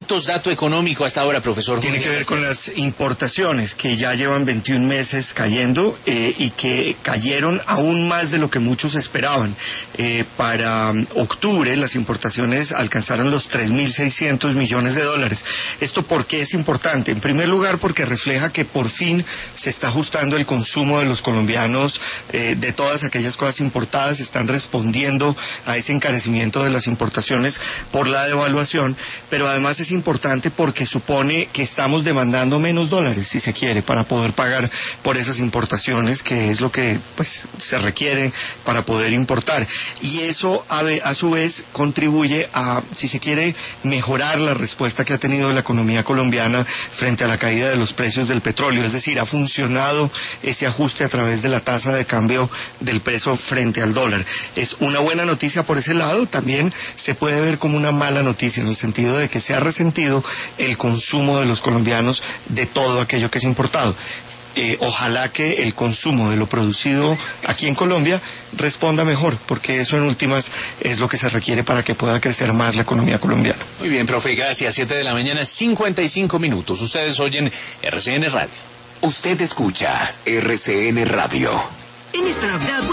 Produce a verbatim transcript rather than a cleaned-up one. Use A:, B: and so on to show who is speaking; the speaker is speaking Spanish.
A: productos, dato económico hasta ahora, profesor.
B: Tiene que ver con las importaciones, que ya llevan veintiún meses cayendo eh, y que cayeron aún más de lo que muchos esperaban. Eh, para um, octubre las importaciones alcanzaron los tres mil seiscientos millones de dólares. ¿Esto por qué es importante? En primer lugar, porque refleja que por fin se está ajustando el consumo de los colombianos eh, de todas aquellas cosas importadas, están respondiendo a ese encarecimiento de las importaciones por la devaluación, pero además es importante porque supone que estamos demandando menos dólares, si se quiere, para poder pagar por esas importaciones, que es lo que pues se requiere para poder importar. Y eso a, a su vez contribuye a, si se quiere, mejorar la respuesta que ha tenido la economía colombiana frente a la caída de los precios del petróleo, es decir, ha funcionado ese ajuste a través de la tasa de cambio del peso frente al dólar. Es una buena noticia por ese lado, también se puede ver como una mala noticia en el sentido de que se ha resentido el consumo de los colombianos de todo aquello que es importado. Eh, ojalá que el consumo de lo producido aquí en Colombia responda mejor, porque eso en últimas es lo que se requiere para que pueda crecer más la economía colombiana.
A: Muy bien, profe, gracias. Siete de la mañana, cincuenta y cinco minutos. Ustedes oyen R C N Radio.
C: Usted escucha R C N Radio.
D: En esta Navidad